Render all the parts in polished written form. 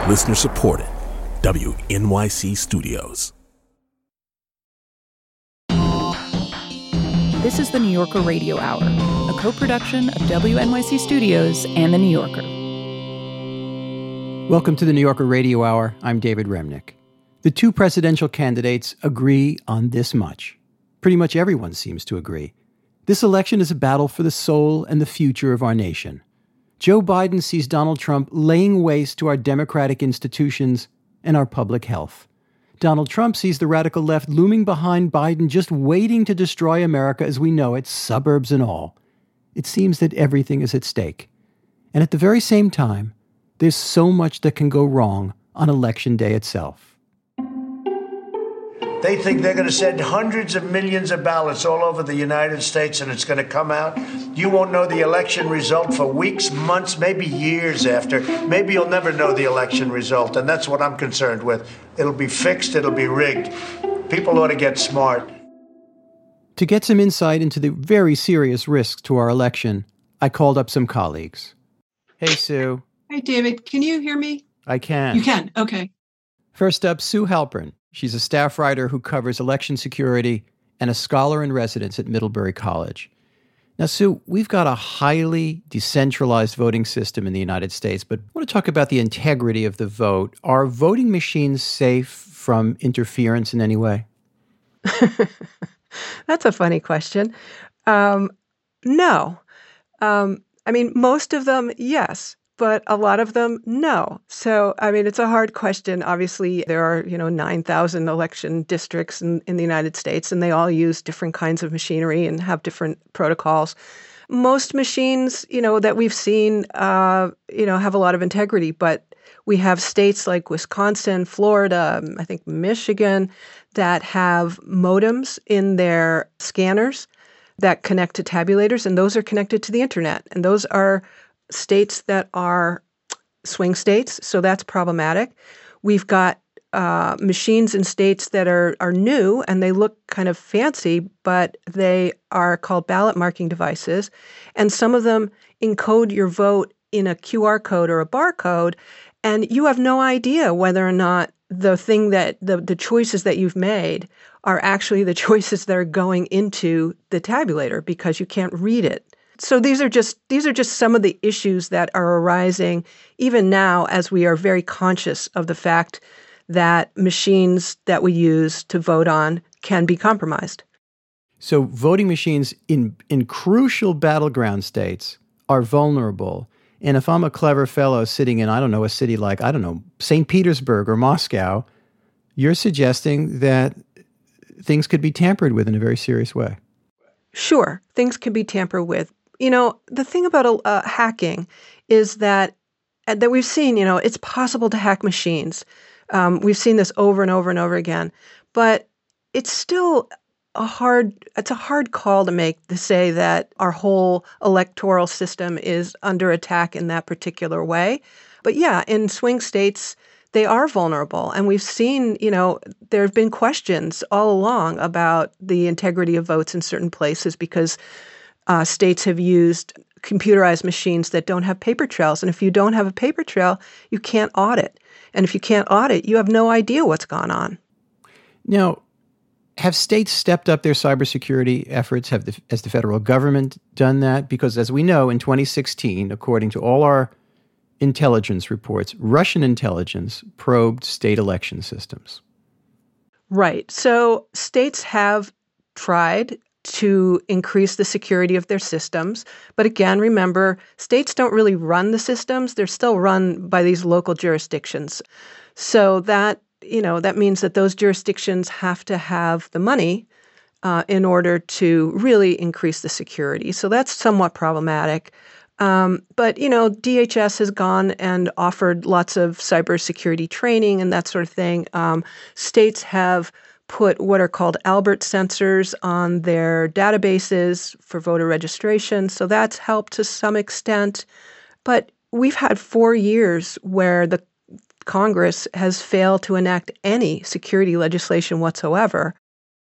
Listener supported. WNYC Studios. This is the New Yorker Radio Hour, a co-production of WNYC Studios and The New Yorker. Welcome to the New Yorker Radio Hour. I'm David Remnick. The two presidential candidates agree on this much. Pretty much everyone seems to agree. This election is a battle for the soul and the future of our nation. Joe Biden sees Donald Trump laying waste to our democratic institutions and our public health. Donald Trump sees the radical left looming behind Biden, just waiting to destroy America as we know it, suburbs and all. It seems that everything is at stake. And at the very same time, there's so much that can go wrong on Election Day itself. They think they're going to send hundreds of millions of ballots all over the United States and it's going to come out. You won't know the election result for weeks, months, maybe years after. Maybe you'll never know the election result, and that's what I'm concerned with. It'll be fixed. It'll be rigged. People ought to get smart. To get some insight into the very serious risks to our election, I called up some colleagues. Hey, Sue. Hi, David. Can you hear me? I can. You can? Okay. First up, Sue Halpern. She's a staff writer who covers election security and a scholar in residence at Middlebury College. Now, Sue, we've got a highly decentralized voting system in the United States, but I want to talk about the integrity of the vote. Are voting machines safe from interference in any way? That's a funny question. No. Most of them, yes. But a lot of them, no. So, it's a hard question. Obviously, there are, 9,000 election districts in the United States, and they all use different kinds of machinery and have different protocols. Most machines, that we've seen, have a lot of integrity, but we have states like Wisconsin, Florida, I think Michigan, that have modems in their scanners that connect to tabulators, and those are connected to the internet. And those are states that are swing states, so that's problematic. We've got machines in states that are new and they look kind of fancy, but they are called ballot marking devices. And some of them encode your vote in a QR code or a barcode, and you have no idea whether or not the thing that the choices that you've made are actually the choices that are going into the tabulator because you can't read it. So these are just some of the issues that are arising even now as we are very conscious of the fact that machines that we use to vote on can be compromised. So voting machines in crucial battleground states are vulnerable. And if I'm a clever fellow sitting in, a city like, St. Petersburg or Moscow, you're suggesting that things could be tampered with in a very serious way. Sure, things can be tampered with. The thing about hacking is that we've seen, it's possible to hack machines. We've seen this over and over and over again, but it's still a hard call to make to say that our whole electoral system is under attack in that particular way. But yeah, in swing states, they are vulnerable. And we've seen, there have been questions all along about the integrity of votes in certain places because states have used computerized machines that don't have paper trails. And if you don't have a paper trail, you can't audit. And if you can't audit, you have no idea what's gone on. Now, have states stepped up their cybersecurity efforts? Has the federal government done that? Because as we know, in 2016, according to all our intelligence reports, Russian intelligence probed state election systems. Right. So states have tried to increase the security of their systems. But again, remember, states don't really run the systems. They're still run by these local jurisdictions. So that means that those jurisdictions have to have the money in order to really increase the security. So that's somewhat problematic. But DHS has gone and offered lots of cybersecurity training and that sort of thing. States have put what are called Albert sensors on their databases for voter registration. So that's helped to some extent. But we've had 4 years where the Congress has failed to enact any security legislation whatsoever.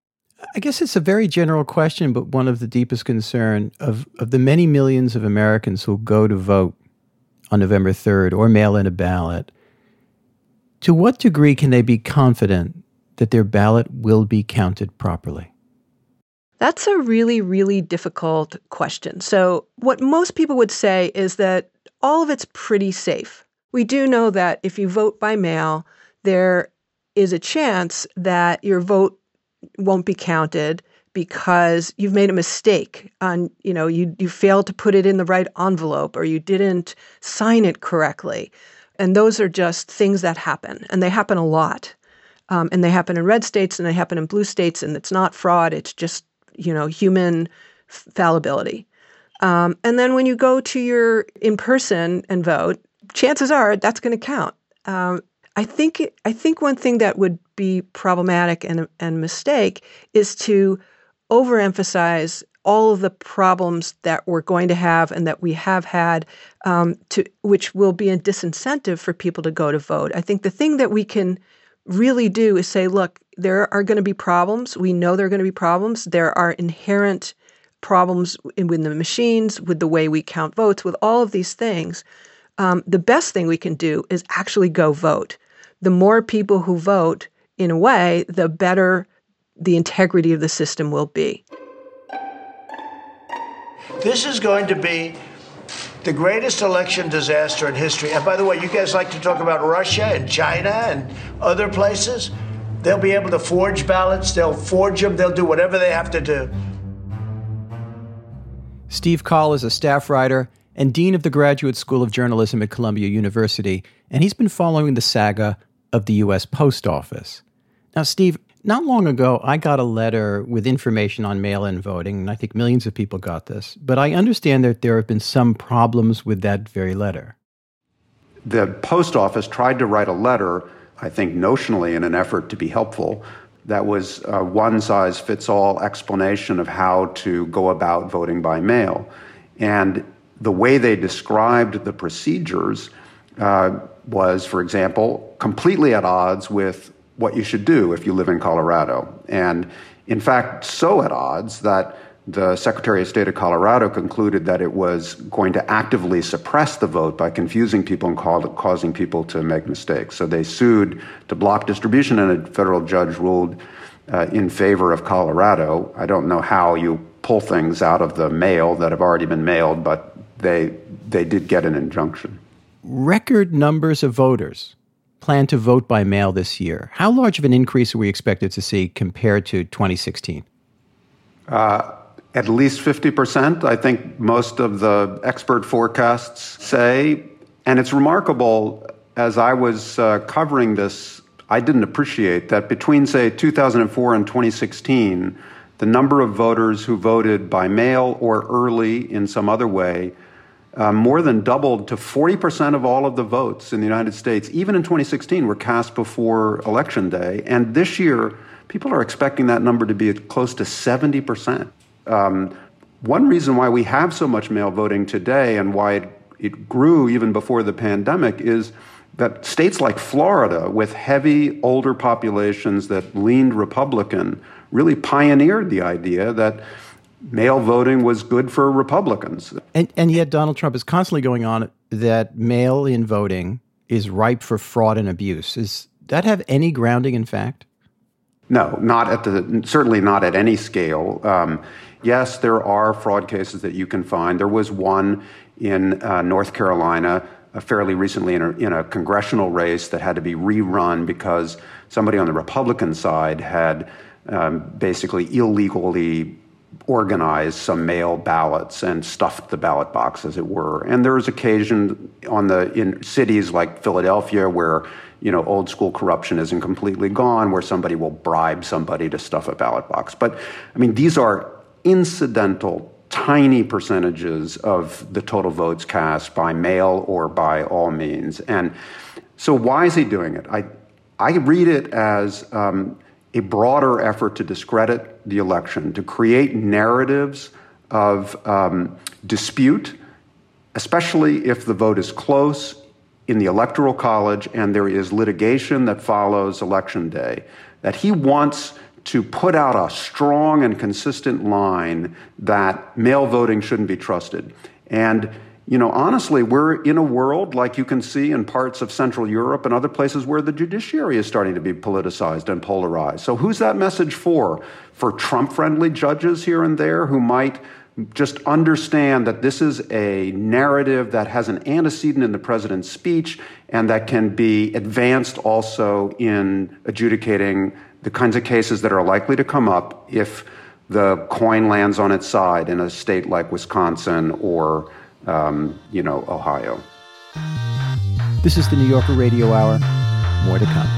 I guess it's a very general question, but one of the deepest concern of the many millions of Americans who go to vote on November 3rd or mail in a ballot. To what degree can they be confident that their ballot will be counted properly? That's a really, really difficult question. So what most people would say is that all of it's pretty safe. We do know that if you vote by mail, there is a chance that your vote won't be counted because you've made a mistake on, you failed to put it in the right envelope or you didn't sign it correctly. And those are just things that happen, and they happen a lot. And they happen in red states and they happen in blue states, and it's not fraud. It's just, human fallibility. And then when you go to your in-person and vote, chances are that's going to count. I think one thing that would be problematic and a mistake is to overemphasize all of the problems that we're going to have and that we have had, which will be a disincentive for people to go to vote. I think the thing that we can really do is say, look, there are going to be problems. We know there are going to be problems. There are inherent problems with the machines, with the way we count votes, with all of these things. The best thing we can do is actually go vote. The more people who vote, in a way, the better the integrity of the system will be. This is going to be the greatest election disaster in history. And by the way, you guys like to talk about Russia and China and other places? They'll be able to forge ballots. They'll forge them. They'll do whatever they have to do. Steve Coll is a staff writer and dean of the Graduate School of Journalism at Columbia University, and he's been following the saga of the U.S. Post Office. Now, Steve, not long ago, I got a letter with information on mail-in voting, and I think millions of people got this. But I understand that there have been some problems with that very letter. The post office tried to write a letter, I think notionally in an effort to be helpful, that was a one-size-fits-all explanation of how to go about voting by mail. And the way they described the procedures was, for example, completely at odds with what you should do if you live in Colorado. And in fact, so at odds that the Secretary of State of Colorado concluded that it was going to actively suppress the vote by confusing people and causing people to make mistakes. So they sued to block distribution, and a federal judge ruled in favor of Colorado. I don't know how you pull things out of the mail that have already been mailed, but they did get an injunction. Record numbers of voters plan to vote by mail this year. How large of an increase are we expected to see compared to 2016? At least 50%, I think most of the expert forecasts say. And it's remarkable, as I was covering this, I didn't appreciate that between, say, 2004 and 2016, the number of voters who voted by mail or early in some other way more than doubled to 40% of all of the votes in the United States, even in 2016, were cast before Election Day. And this year, people are expecting that number to be close to 70%. One reason why we have so much mail voting today and why it grew even before the pandemic is that states like Florida, with heavy older populations that leaned Republican, really pioneered the idea that mail voting was good for Republicans. And yet Donald Trump is constantly going on that mail-in voting is ripe for fraud and abuse. Does that have any grounding in fact? No, certainly not at any scale. Yes, there are fraud cases that you can find. There was one in North Carolina fairly recently in a congressional race that had to be rerun because somebody on the Republican side had basically illegally organized some mail ballots and stuffed the ballot box, as it were. And there is occasion in cities like Philadelphia where old school corruption isn't completely gone, where somebody will bribe somebody to stuff a ballot box. But I mean, these are incidental, tiny percentages of the total votes cast by mail or by all means. And so why is he doing it? I read it as a broader effort to discredit the election, to create narratives of dispute, especially if the vote is close in the Electoral College and there is litigation that follows Election Day, that he wants to put out a strong and consistent line that mail voting shouldn't be trusted. And Honestly, we're in a world like you can see in parts of Central Europe and other places where the judiciary is starting to be politicized and polarized. So who's that message for? For Trump-friendly judges here and there who might just understand that this is a narrative that has an antecedent in the president's speech and that can be advanced also in adjudicating the kinds of cases that are likely to come up if the coin lands on its side in a state like Wisconsin or Ohio. This is the New Yorker Radio Hour. More to come.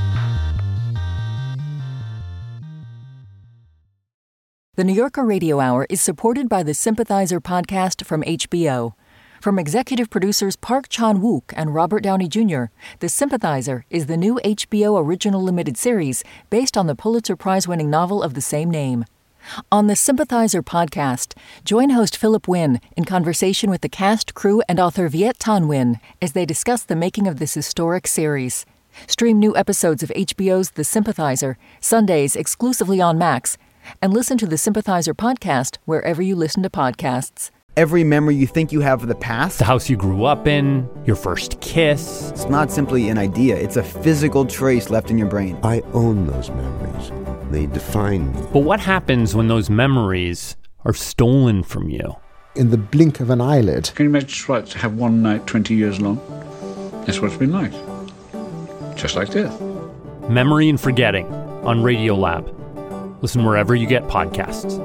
The New Yorker Radio Hour is supported by the Sympathizer podcast from HBO. From executive producers Park Chan-wook and Robert Downey Jr., The Sympathizer is the new HBO original limited series based on the Pulitzer Prize-winning novel of the same name. On the Sympathizer podcast, join host Philip Wynn in conversation with the cast, crew, and author Viet Thanh Nguyen as they discuss the making of this historic series. Stream new episodes of HBO's The Sympathizer, Sundays exclusively on Max, and listen to the Sympathizer podcast wherever you listen to podcasts. Every memory you think you have of the past, the house you grew up in, your first kiss. It's not simply an idea, it's a physical trace left in your brain. I own those memories. They define me. But what happens when those memories are stolen from you? In the blink of an eyelid. Can you imagine what to have one night 20 years long? That's what it's been like. Just like this. Memory and Forgetting on Radiolab. Listen wherever you get podcasts.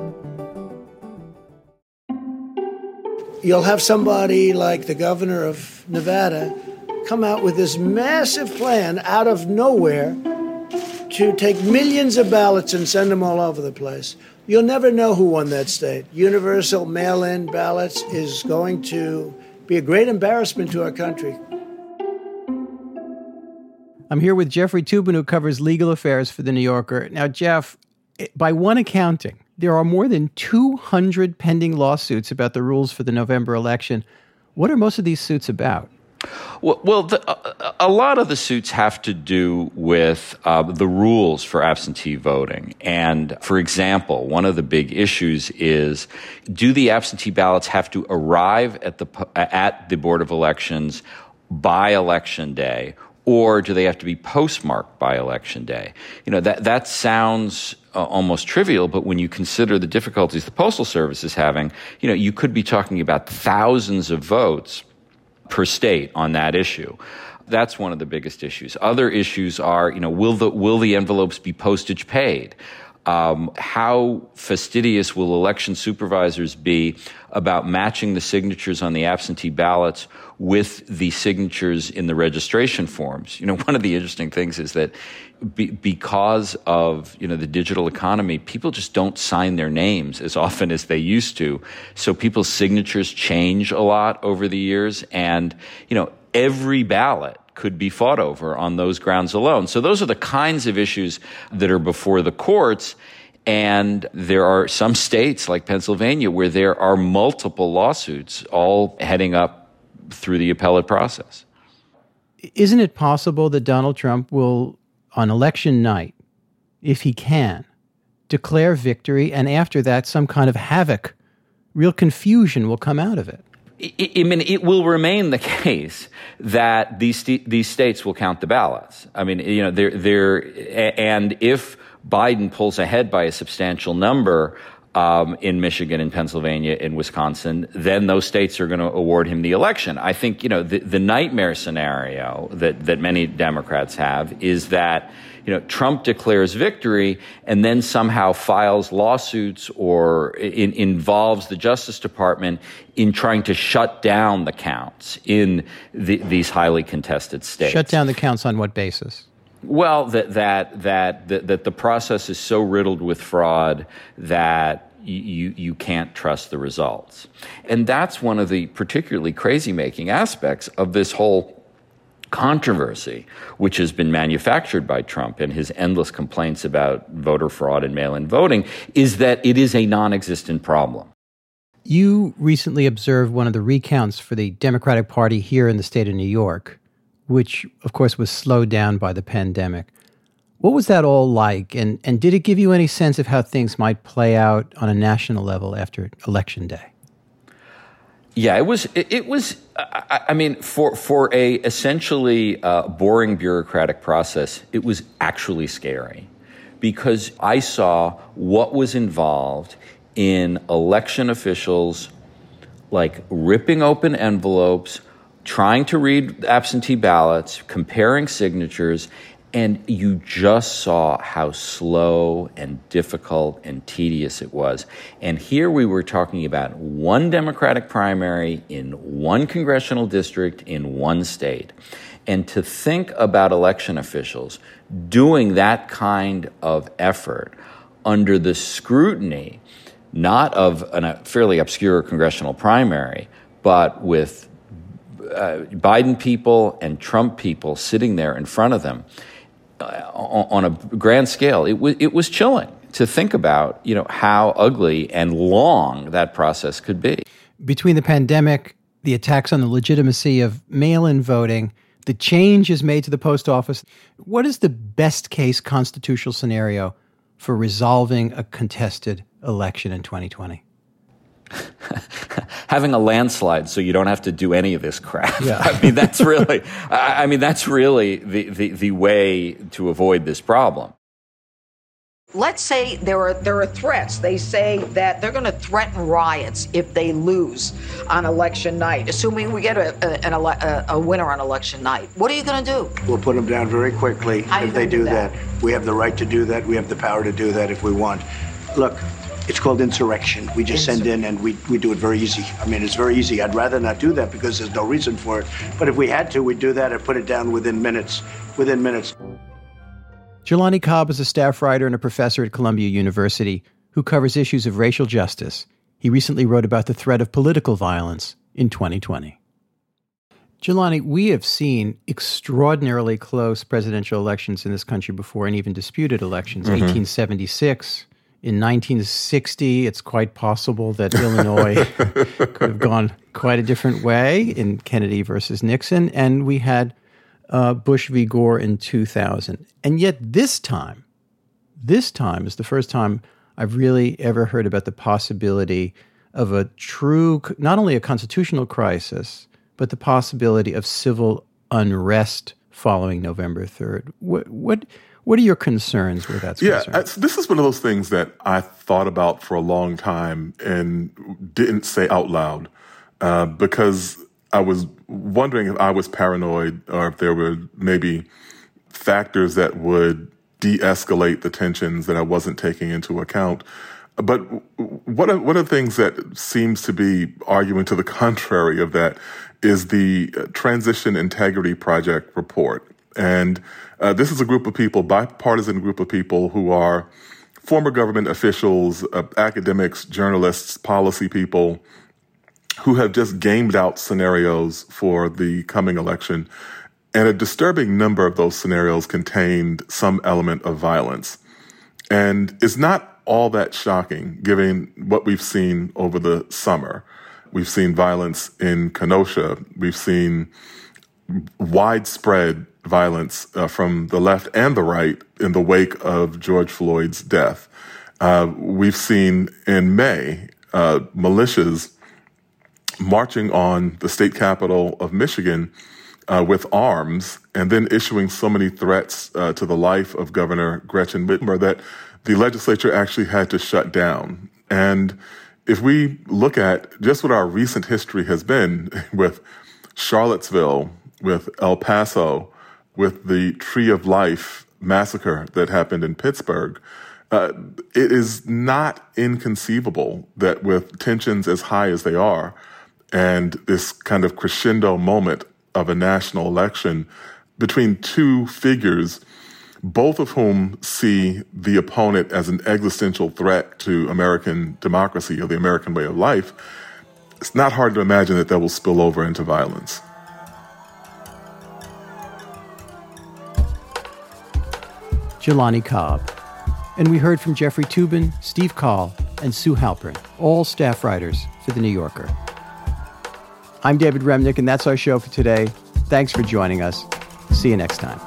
You'll have somebody like the governor of Nevada come out with this massive plan out of nowhere to take millions of ballots and send them all over the place. You'll never know who won that state. Universal mail-in ballots is going to be a great embarrassment to our country. I'm here with Jeffrey Toobin, who covers legal affairs for The New Yorker. Now, Jeff, by one accounting, there are more than 200 pending lawsuits about the rules for the November election. What are most of these suits about? Well, a lot of the suits have to do with the rules for absentee voting. And, for example, one of the big issues is, do the absentee ballots have to arrive at the Board of Elections by Election Day, or do they have to be postmarked by Election Day? That sounds almost trivial, but when you consider the difficulties the Postal Service is having, you could be talking about thousands of votes per state on that issue. That's one of the biggest issues. Other issues are, will the envelopes be postage paid? How fastidious will election supervisors be about matching the signatures on the absentee ballots with the signatures in the registration forms? One of the interesting things is that because of, the digital economy, people just don't sign their names as often as they used to. So people's signatures change a lot over the years. And, every ballot could be fought over on those grounds alone. So those are the kinds of issues that are before the courts. And there are some states like Pennsylvania where there are multiple lawsuits all heading up through the appellate process. Isn't it possible that Donald Trump will, on election night, if he can, declare victory, and after that some kind of havoc, real confusion will come out of it? It will remain the case that these states will count the ballots. And if Biden pulls ahead by a substantial number in Michigan and Pennsylvania and Wisconsin, then those states are going to award him the election. I think, the nightmare scenario that many Democrats have is that, Trump declares victory and then somehow files lawsuits or involves the Justice Department in trying to shut down the counts in these highly contested states. Shut down the counts on what basis? Well, that the process is so riddled with fraud that you can't trust the results. And that's one of the particularly crazy-making aspects of this whole controversy, which has been manufactured by Trump and his endless complaints about voter fraud and mail-in voting, is that it is a non-existent problem. You recently observed one of the recounts for the Democratic Party here in the state of New York, which, of course, was slowed down by the pandemic. What was that all like? And did it give you any sense of how things might play out on a national level after Election Day? Yeah, it was. I mean, for a essentially boring bureaucratic process, it was actually scary because I saw what was involved in election officials like ripping open envelopes, trying to read absentee ballots, comparing signatures, and you just saw how slow and difficult and tedious it was. And here we were talking about one Democratic primary in one congressional district in one state. And to think about election officials doing that kind of effort under the scrutiny, not of a fairly obscure congressional primary, but with Biden people and Trump people sitting there in front of them, on a grand scale, it was chilling to think about, how ugly and long that process could be. Between the pandemic, the attacks on the legitimacy of mail-in voting, the changes made to the post office, what is the best case constitutional scenario for resolving a contested election in 2020? Having a landslide so you don't have to do any of this crap. Yeah. I mean, that's really the way to avoid this problem. Let's say there are threats. They say that they're going to threaten riots if they lose on election night, assuming we get a winner on election night. What are you going to do? We'll put them down very quickly if they do that. We have the right to do that. We have the power to do that if we want. Look, it's called insurrection. We just send in and we do it very easy. I mean, it's very easy. I'd rather not do that because there's no reason for it. But if we had to, we'd do that and put it down within minutes. Jelani Cobb is a staff writer and a professor at Columbia University who covers issues of racial justice. He recently wrote about the threat of political violence in 2020. Jelani, we have seen extraordinarily close presidential elections in this country before, and even disputed elections. 1876. In 1960, it's quite possible that Illinois could have gone quite a different way in Kennedy versus Nixon. And we had Bush v. Gore in 2000. And yet this time is the first time I've really ever heard about the possibility of a true, not only a constitutional crisis, but the possibility of civil unrest following November 3rd. What are your concerns where that's concerned? This is one of those things that I thought about for a long time and didn't say out loud because I was wondering if I was paranoid or if there were maybe factors that would de-escalate the tensions that I wasn't taking into account. But one of the things that seems to be arguing to the contrary of that is the Transition Integrity Project report. And this is a group of people, bipartisan group of people who are former government officials, academics, journalists, policy people who have just gamed out scenarios for the coming election. And a disturbing number of those scenarios contained some element of violence. And it's not all that shocking, given what we've seen over the summer. We've seen violence in Kenosha. We've seen widespread violence from the left and the right in the wake of George Floyd's death. We've seen in May militias marching on the state capitol of Michigan with arms and then issuing so many threats to the life of Governor Gretchen Whitmer that the legislature actually had to shut down. And if we look at just what our recent history has been with Charlottesville, with El Paso, with the Tree of Life massacre that happened in Pittsburgh, it is not inconceivable that with tensions as high as they are and this kind of crescendo moment of a national election between two figures, both of whom see the opponent as an existential threat to American democracy or the American way of life, it's not hard to imagine that will spill over into violence. Jelani Cobb. And we heard from Jeffrey Toobin, Steve Kahl, and Sue Halpern, all staff writers for The New Yorker. I'm David Remnick, and that's our show for today. Thanks for joining us. See you next time.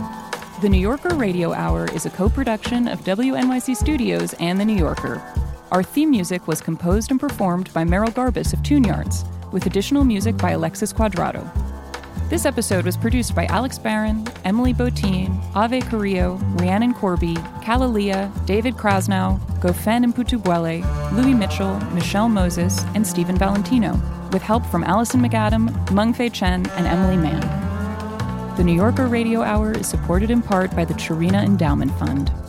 The New Yorker Radio Hour is a co-production of WNYC Studios and The New Yorker. Our theme music was composed and performed by Merrill Garbus of Tune Yards, with additional music by Alexis Cuadrado. This episode was produced by Alex Barron, Emily Botine, Ave Carrillo, Rhiannon Corby, Kalalia, David Krasnow, Gofen Mputubwele, Louis Mitchell, Michelle Moses, and Stephen Valentino, with help from Allison McAdam, Mengfei Chen, and Emily Mann. The New Yorker Radio Hour is supported in part by the Chirina Endowment Fund.